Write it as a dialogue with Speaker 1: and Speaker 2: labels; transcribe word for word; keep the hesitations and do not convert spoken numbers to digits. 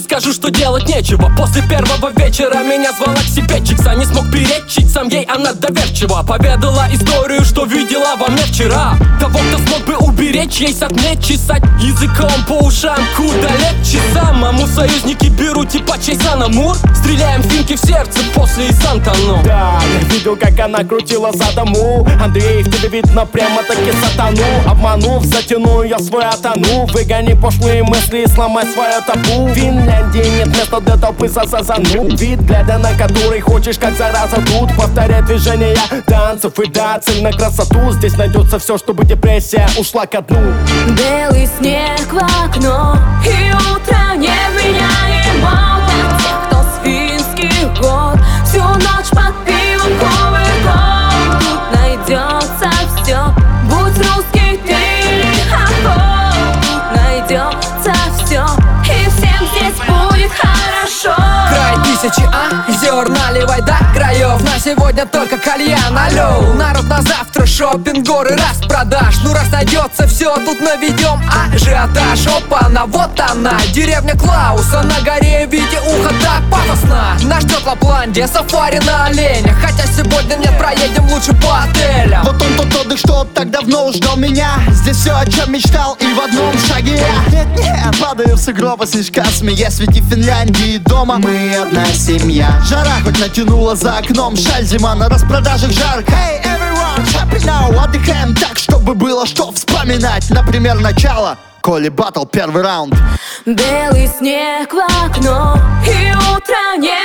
Speaker 1: скажу, что делать нечего. После первого вечера меня звала к себе Чикса. Не смог перечить сам ей, она доверчива. Поведала историю, что видела во мне вчера. Того, кто смог бы уберечь ей сад, не чесать языком по ушам, куда легче сам. Маму союзники берут типа Чейсана Мур. Стреляем финки в сердце после и Сантану.
Speaker 2: Да, я видел, как она крутила за дому. Андрей, в тебе видно прямо-таки сатану. Обманув, затяну я свой атану. Выгони пошлые мысли и сломай свое табу. В Финляндии нет места для толпы за сазану. Вид, глядя на который хочешь, как зараза тут. Повторяй движения танцев и да, цель на красоту. Здесь найдется все, чтобы депрессия ушла ко дну.
Speaker 3: Белый снег в окно, и утро не вменяемо. Для тех, кто с финских гор всю ночь под пивом кувырком. Тут найдется все, будь русский ты или ахо. Тут найдется все, и всем здесь будет хорошо.
Speaker 4: Край тысячи, а? Озер наливай до краев. На сегодня только кальян, алло. Народ на завтра шопинг, горы распродаж. Ну раз найдется все, тут наведем ажиотаж. Опа-на, вот она, деревня Клауса. На горе в виде уха так пафосно. Нас ждет Лапландия, сафари на оленях. Хотя сегодня нет, проедем лучше по отелям.
Speaker 5: Вот он тот отдых, что так давно ждал меня. Здесь все, о чем мечтал, и в одном шаге я. Нет-нет, падаю в сугробы, снежка смеясь. Ведь и в Финляндии дома мы одна семья. Жара хоть натянула за окном, шаль, зима на распродажах жарко. Hey everyone, happy now, отдыхаем так, чтобы было что вспоминать. Например, начало Коли Баттл, первый раунд.
Speaker 3: Белый снег в окно, и утро не